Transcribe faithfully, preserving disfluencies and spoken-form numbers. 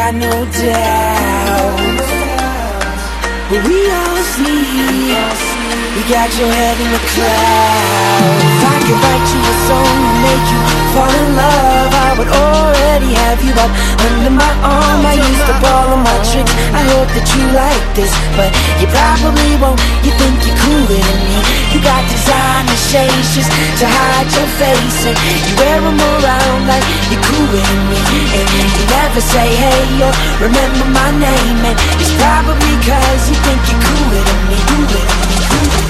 got no doubt. But we all see, you got your head in the clouds. If I could write you a song to make you fall in love, I would already have you up under my arm. I used up all of my tricks, I hope that you like this, but you probably won't. You think you're cooler than me. You got designer shades just to hide your face, and you wear them around like you're cooler than me. And you never say hey or remember my name, and it's probably cause you think you're cooler than me, cooler than me, cooler than me.